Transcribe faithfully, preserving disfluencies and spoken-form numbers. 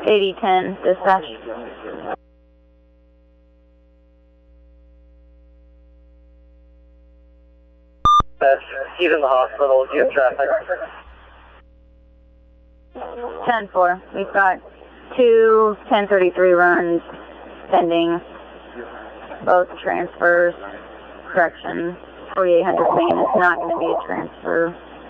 eighty ten, dispatch. He's in the hospital. Do you have traffic? ten four. We've got two ten thirty-three runs pending. Both transfers. Correction. forty-eight hundred main is not going to be a transfer.